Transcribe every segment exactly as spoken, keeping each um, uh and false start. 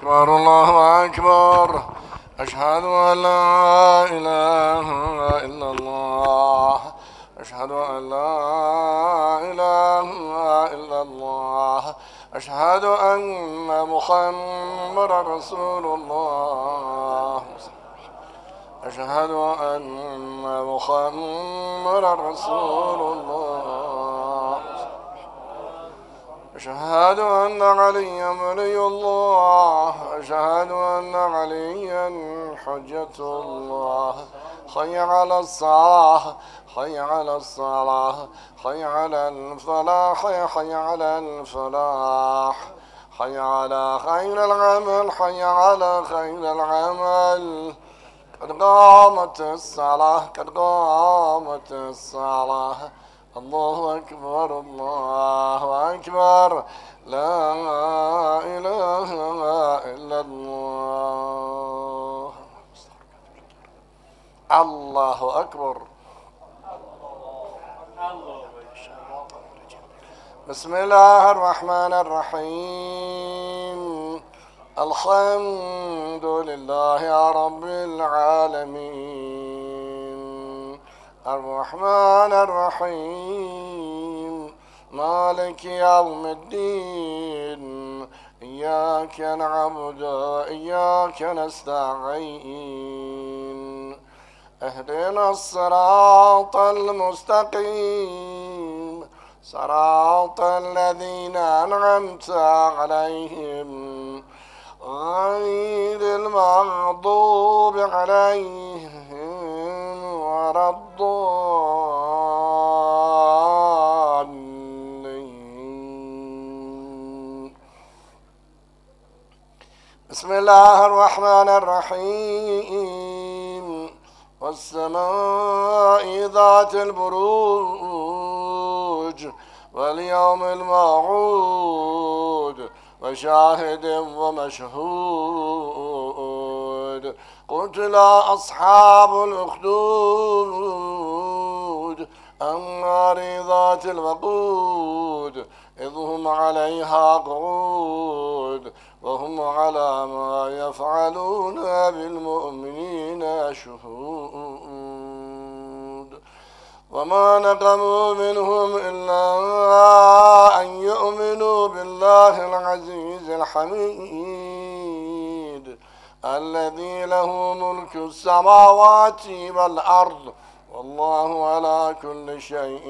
أكبر الله أكبر. أشهد أن لا إله إلا الله. أشهد أن لا إله إلا الله. أشهد أن محمدا رسول الله. أشهد أن محمدا رسول الله. أشهد أن عليا ولي الله. أشهد أن عليا حجة الله. حي على الصلاة، حي على الصلاة، حي على الفلاح، حي على الفلاح، حي على خير العمل، حي على خير العمل. قد قامت الصلاة، قد قامت الصلاة. الله أكبر، الله أكبر، لا إله إلا الله. الله أكبر. بسم الله الرحمن الرحيم. الحمد لله رب العالمين، الرحمن الرحيم، مالك يوم الدين. إياك نعبد وإياك نستعين. اهدنا الصراط المستقيم، صراط الذين أنعمت عليهم غير المغضوب عليهم ولا الضالين. بسم الله الرحمن الرحيم. والسماء ذات البروج واليوم الموعود وشاهد ومشهود. قتل أصحاب الأخدود النار ذات الوقود إذ هم عليها قعود وهم على ما يفعلون بالمؤمنين شهود. وما نقموا منهم إلا أن يؤمنوا بالله العزيز الحميد الذي له ملك السماوات والأرض والله على كل شيء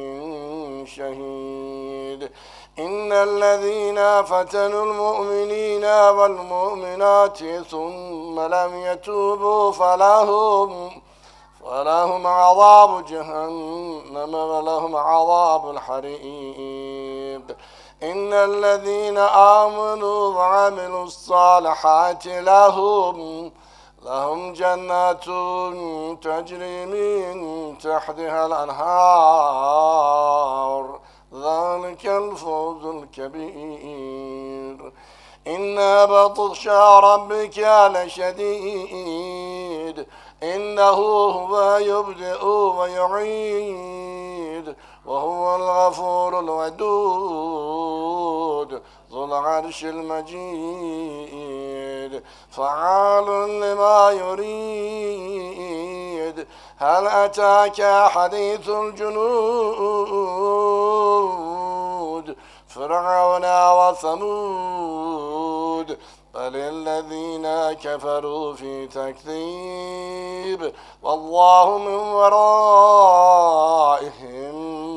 شهيد. إن الذين فتنوا المؤمنين والمؤمنات ثم لم يتوبوا فلهم ولهم عذاب جهنم ولهم عذاب الحريق. إن الذين آمنوا وعملوا الصالحات لهم لهم جنات تجري من تحتها الأنهار ذلك الفوز الكبير. إن بطش ربك لشديد إنه هو يبدئ ويعيد وهو الغفور الودود ذو العرش المجيد فعال لما يريد. هل أتاك حديث الجنود فرعون وثمود بل الذين كفروا في تكذيب والله من ورائهم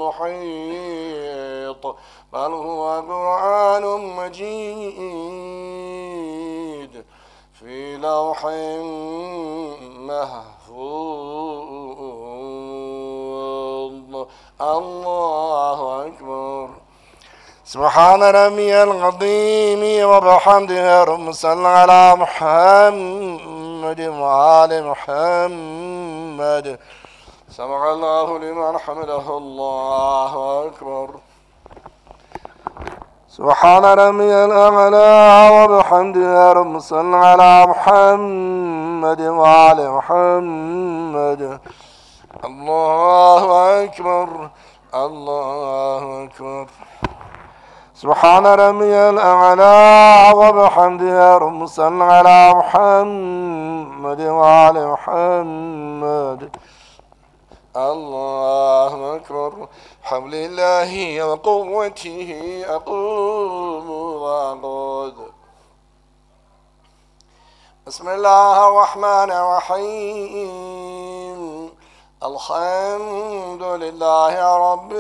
محيط. بل هو قرآن مجيد في لوح محفوظ. الله أكبر. سبحان ربي العظيم وبحمده اللهم صل على محمد وآل محمد. سمع الله لمن حمده. الله أكبر. سبحان ربي الأعلى وبحمده اللهم صل على محمد وآل محمد. الله أكبر، الله أكبر. سبحان ربي الأعلى وبحمده اللهم صل على محمد وعلى محمد. الله أكبر. حول الله وقوته أقوم وأقعد. بسم الله الرحمن الرحيم. الحمد لله رب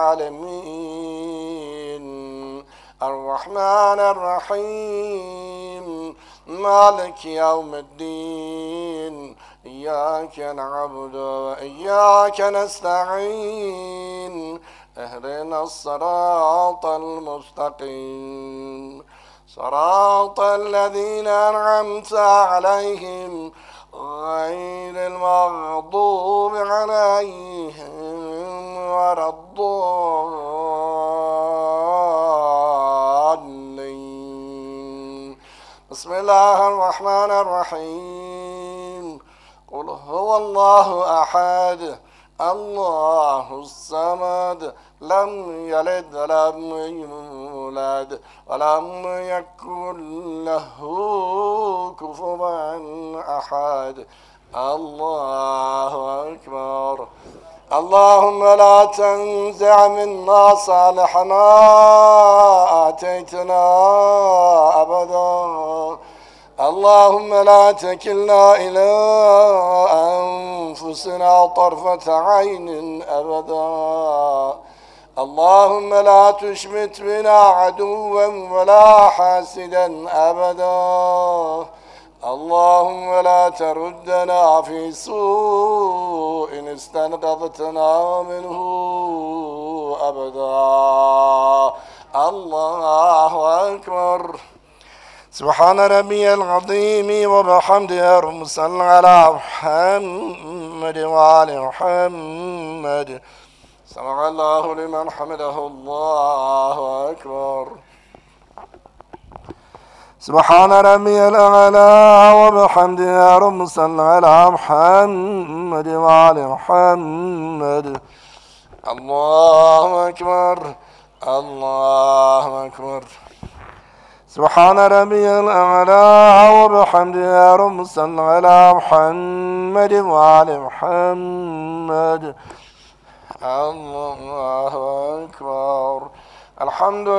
العالمين الرحمن الرحيم مالك يوم الدين إياك نعبد وإياك نستعين اهدنا الصراط المستقيم صراط الذين أنعمت عليهم غير المغضوب عليهم ولا الضالين. بسم الله الرحمن الرحيم. قل هو الله أحد الله الصمد لم يلد ولم يولد ولم يكن له كفوا أحد. الله أكبر. اللهم لا تنزع منا صالح ما آتيتنا أبدا. اللهم لا تكلنا إلى أنفسنا طرفة عين أبدا. اللهم لا تشمت بنا عدوا ولا حاسدا أبدا. اللهم لا تردنا في سوء استنقذتنا منه أبدا. الله أكبر. سبحان ربي العظيم وبحمده اللهم صل على محمد وعلى محمد. سمع الله لمن حمده. الله أكبر. سبحان ربي الأعلى وبحمده اللهم صل على محمد وعلى محمد. الله أكبر. الله أكبر. سبحان ربي الأعلى وبحمده اللهم صل على محمد وعلى محمد. الله أكبر. الحمد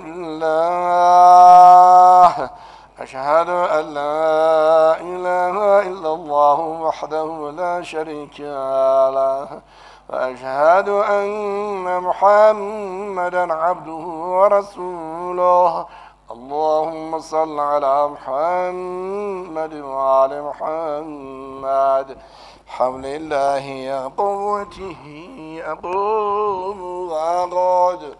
لله. أشهد أن لا إله إلا الله وحده لا شريك له وأشهد أن محمدا عبده ورسوله. اللهم صل على محمد وعلى محمد. حول الله قوته أقوم وأقعد.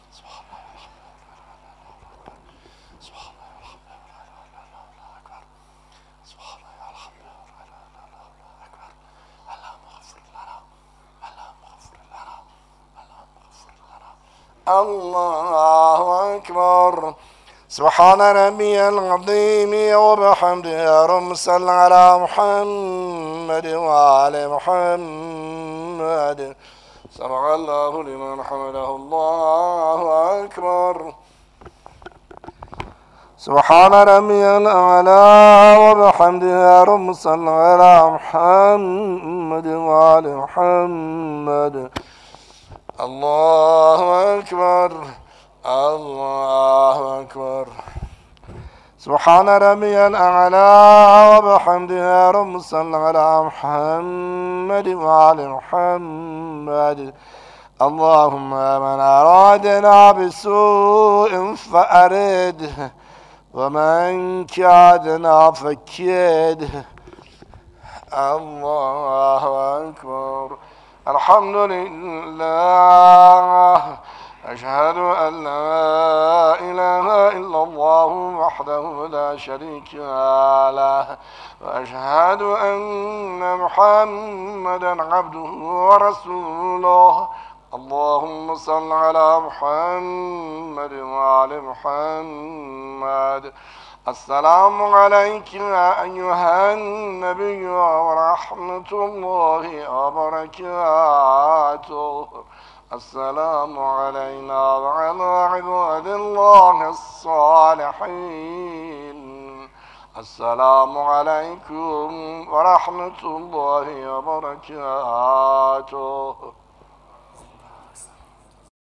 الله أكبر. سبحان ربي العظيم وبحمده اللهم صل على محمد وعلى محمد. سمع الله لمن حمده. الله أكبر. سبحان ربي الأعلى وبحمده اللهم صل على محمد وعلى محمد. الله أكبر. الله أكبر. سبحان ربي الأعلى وبحمده اللهم صل على محمد وعلى محمد. اللهم من أرادنا بسوء فأرده ومن كادنا فكيده. الله أكبر. الحمد لله. أشهد أن لا إله إلا الله وحده لا شريك له وأشهد أن محمدا عبده ورسوله. اللهم صل على محمد وعلى محمد. السلام عليك يا أيها النبي ورحمة الله وبركاته. السلام علينا وعلى عباد الله الصالحين. السلام عليكم ورحمة الله وبركاته.